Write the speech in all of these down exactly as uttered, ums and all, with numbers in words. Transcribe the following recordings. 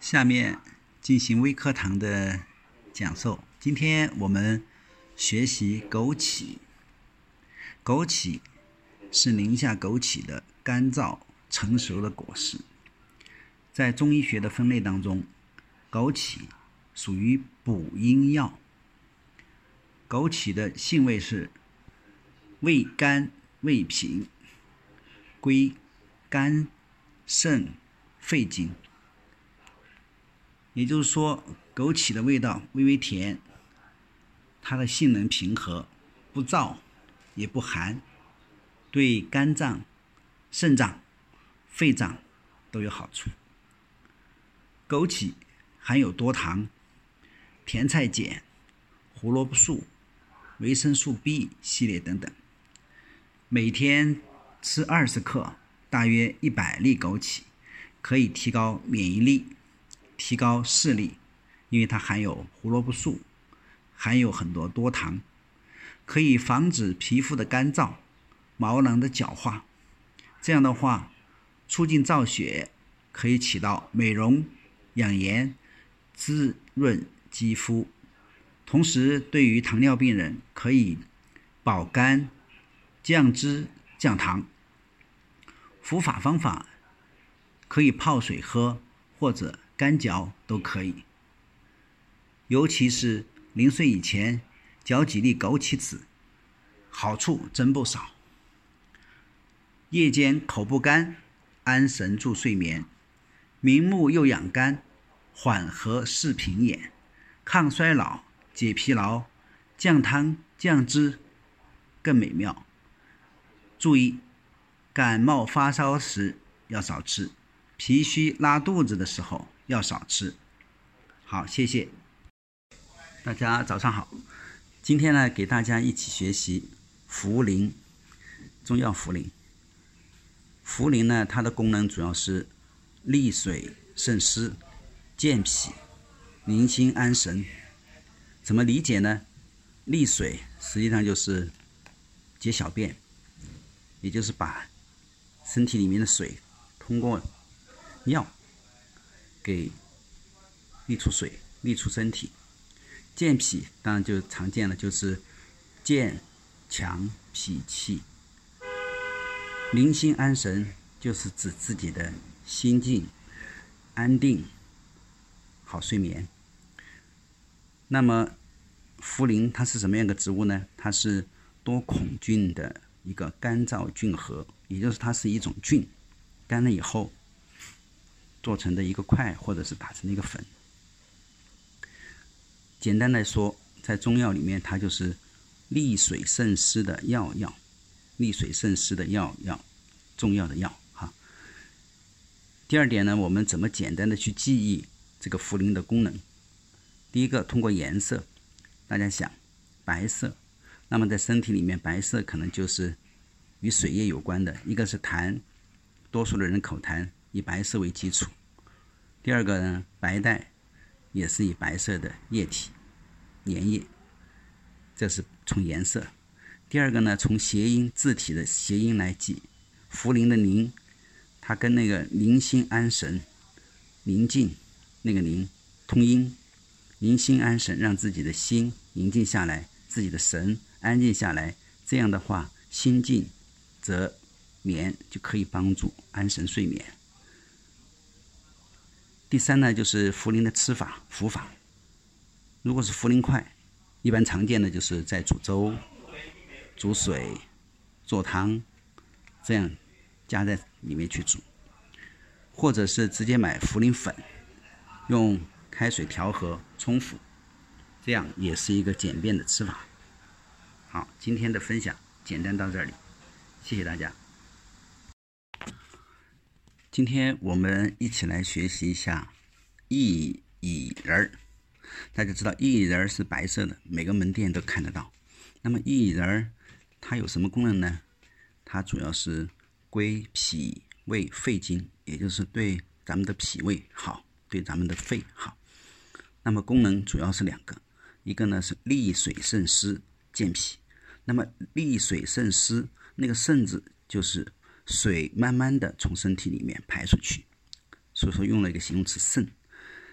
下面进行微课堂的讲授。今天我们学习枸杞。枸杞是宁夏枸杞的干燥成熟的果实。在中医学的分类当中，枸杞属于补阴药。枸杞的性味是味甘味平，归肝肾肺经。也就是说，枸杞的味道微微甜，它的性能平和，不燥也不寒，对肝脏、肾脏、肺脏都有好处。枸杞含有多糖、甜菜碱、胡萝卜素、维生素 B 系列等等。每天吃二十克，大约一百粒枸杞，可以提高免疫力，提高视力，因为它含有胡萝卜素，含有很多多糖，可以防止皮肤的干燥、毛囊的角化。这样的话，促进造血，可以起到美容、养颜、滋润肌肤。同时，对于糖尿病人，可以保肝、降脂、降糖。服法方法可以泡水喝，或者干嚼都可以。尤其是临睡以前嚼几粒枸杞子，好处真不少。夜间口不干，安神助睡眠，明目又养肝，缓和视频眼，抗衰老，解疲劳，降汤降脂更美妙。注意，感冒发烧时要少吃，脾虚拉肚子的时候要少吃。好，谢谢大家，早上好。今天呢，给大家一起学习茯苓，中药茯苓。茯苓呢，它的功能主要是利水渗湿、健脾、宁心安神。怎么理解呢？利水实际上就是解小便，也就是把身体里面的水通过尿给沥出水，沥出身体。健脾当然就常见了，就是健强脾气。宁心安神就是指自己的心境安定，好睡眠。那么茯苓它是什么样的植物呢？它是多孔菌的一个干燥菌核，也就是它是一种菌，干了以后做成的一个块，或者是打成的一个粉。简单来说，在中药里面，它就是利水渗湿的药药，利水渗湿的药药，重要的药哈。第二点呢，我们怎么简单的去记忆这个茯苓的功能？第一个，通过颜色，大家想白色，那么在身体里面，白色可能就是与水液有关的，一个是痰，多数的人口痰以白色为基础。第二个呢，白带也是以白色的液体粘液，这是从颜色。第二个呢，从谐音字体的谐音来记，茯苓的宁，它跟那个宁心安神、宁静那个宁通音，宁心安神，让自己的心宁静下来，自己的神安静下来，这样的话，心静则眠，就可以帮助安神睡眠。第三呢，就是茯苓的吃法、服法。如果是茯苓块，一般常见的就是在煮粥、煮水、做汤，这样加在里面去煮，或者是直接买茯苓粉，用开水调和冲服，这样也是一个简便的吃法。好，今天的分享简单到这里，谢谢大家。今天我们一起来学习一下薏苡仁。大家知道薏苡仁是白色的，每个门店都看得到。那么薏苡仁它有什么功能呢？它主要是归脾胃肺经，也就是对咱们的脾胃好，对咱们的肺好。那么功能主要是两个，一个呢是利水渗湿健脾。那么利水渗湿，那个渗字就是水慢慢的从身体里面排出去，所以说用了一个形容词渗。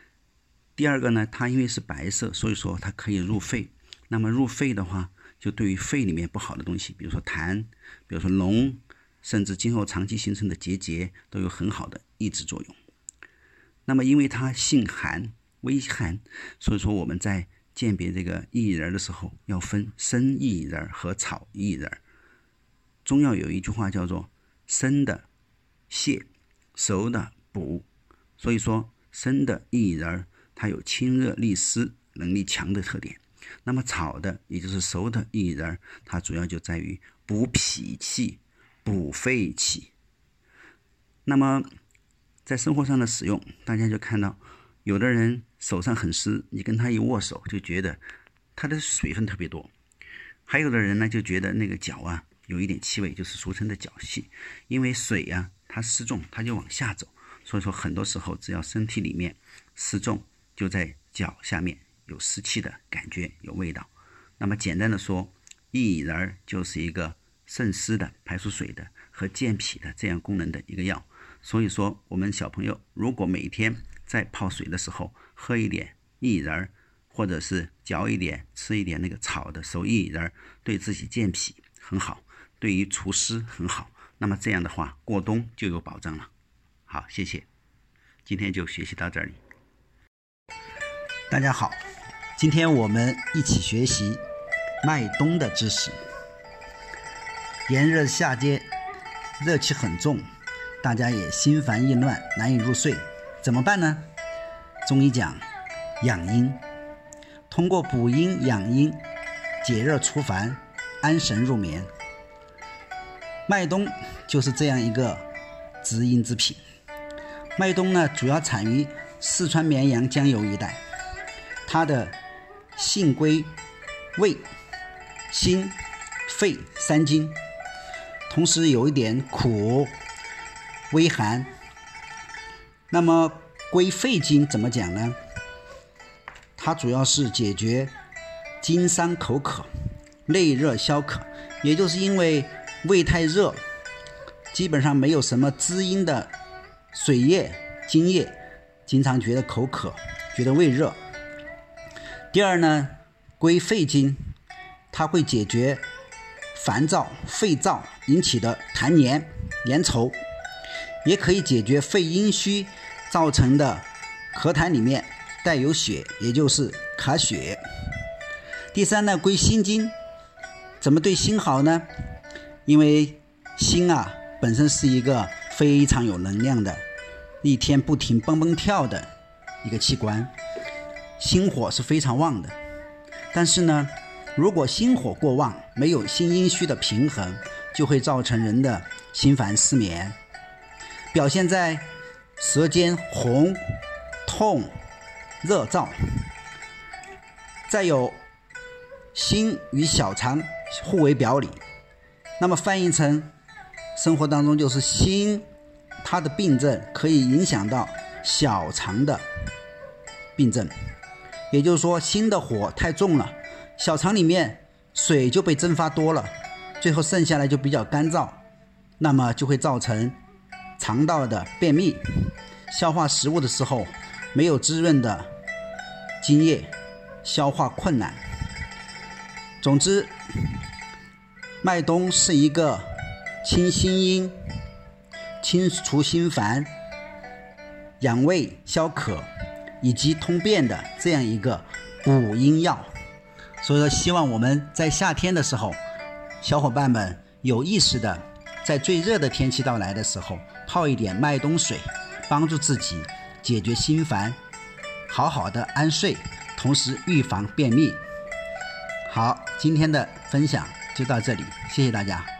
第二个呢，它因为是白色，所以说它可以入肺。那么入肺的话，就对于肺里面不好的东西，比如说痰，比如说脓，甚至今后长期形成的结节，都有很好的抑制作用。那么因为它性寒微寒，所以说我们在鉴别这个薏苡仁的时候，要分生薏苡仁和草薏苡仁。中药有一句话叫做生的泻，熟的补，所以说生的薏苡仁它有清热利湿能力强的特点。那么炒的也就是熟的薏苡仁，它主要就在于补脾气、补肺气。那么在生活上的使用，大家就看到有的人手上很湿，你跟他一握手就觉得他的水分特别多。还有的人呢就觉得那个脚啊有一点气味，就是俗称的脚气。因为水啊它湿重，它就往下走，所以说很多时候只要身体里面湿重，就在脚下面有湿气的感觉，有味道。那么简单的说，薏苡仁就是一个渗湿的、排出水的和健脾的这样功能的一个药。所以说我们小朋友如果每天在泡水的时候喝一点薏苡仁，或者是嚼一点吃一点那个炒的熟薏苡仁，对自己健脾很好，对于除湿很好。那么这样的话过冬就有保障了。好，谢谢，今天就学习到这里。 大家好，今天我们一起学习脉冬的知识。炎热夏天，热气很重，大家也心烦意乱，难以入睡，怎么办呢？中医讲养阴，通过补阴养阴，解热除烦，安神入眠。脉冬就是这样一个滋阴之品。脉冬呢，主要产于四川绵阳江油一带，它的性归胃、心、肺三经，同时有一点苦、微寒。那么归肺经怎么讲呢？它主要是解决津伤口渴、内热消渴，也就是因为胃太热，基本上没有什么滋阴的水液、津液，经常觉得口渴，觉得胃热。第二呢，归肺经，它会解决烦躁、肺燥引起的痰黏、粘稠，也可以解决肺阴虚造成的咳痰里面带有血，也就是卡血。第三呢，归心经，怎么对心好呢？因为心啊本身是一个非常有能量的，一天不停蹦蹦跳的一个器官，心火是非常旺的。但是呢，如果心火过旺，没有心阴虚的平衡，就会造成人的心烦失眠，表现在舌尖红、痛、热燥。再有心与小肠互为表里，那么翻译成生活当中就是心它的病症可以影响到小肠的病症。也就是说，心的火太重了，小肠里面水就被蒸发多了，最后剩下来就比较干燥，那么就会造成肠道的便秘，消化食物的时候没有滋润的津液，消化困难。总之，脉冬是一个清心阴、清除心烦、养胃消渴以及通便的这样一个补阴药。所以说希望我们在夏天的时候，小伙伴们有意识的在最热的天气到来的时候泡一点脉冬水，帮助自己解决心烦，好好的安睡，同时预防便秘。好，今天的分享就到这里，谢谢大家。